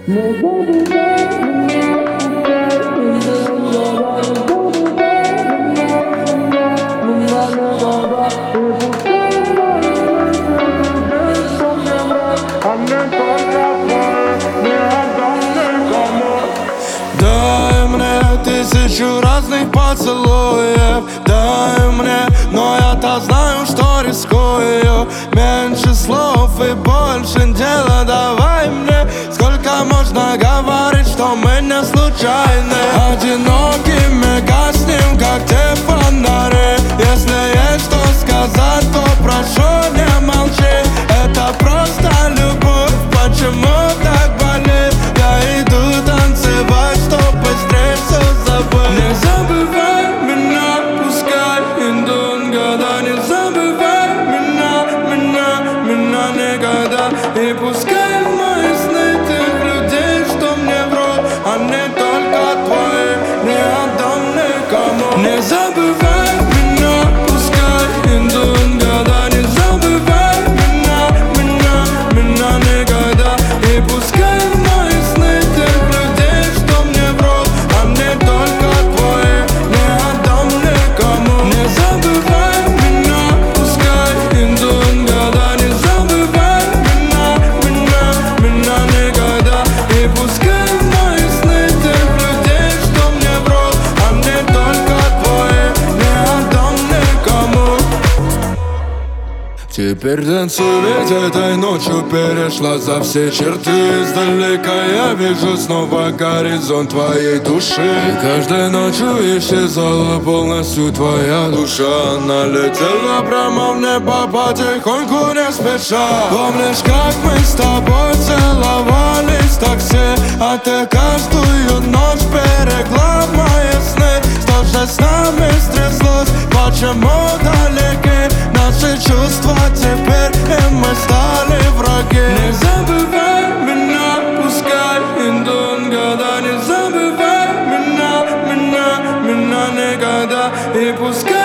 Дай мне тысячу разных поцелуев, дай мне, но я-то знаю, что рискую. Меньше слов и больше дела, давай мне. Сколько можно говорить, что мы не случайны? Одинокими гаснем, как те фонари. Если есть что сказать, то прошу, не молчи. Это просто любовь, почему так болит? Я иду танцевать, чтоб быстрее все забыть. Не забывай меня, пускай идут года. Не забывай меня никогда. И пускай в мои сны тех людей, что мне врут, а не только твои, не отдам никому. Не забывай меня, пускай идут года. Не забывай меня никогда. И пускай в мои сны тех людей, что мне врут, а не только твои, не отдам никому. Не забывай меня, пускай идут года. Не забывай меня никогда. И пускай в мои сны тех людей, что мне врут, а не только твои, не отдам никому. Теперь танцуй, ведь этой ночью перешла за все черты. Издалека я вижу снова горизонт твоей души. И каждой ночью исчезала полностью твоя душа. Она летела прямо в небо потихоньку, не спеша. Помнишь, как мы с тобой целовались в такси, а ты каждую ночь берегла мои сны. Что же с нами стряслось, почему далеки наши чувства теперь, и мы стали враги? Не забывай меня, пускай идут года. Не забывай меня никогда. И пускай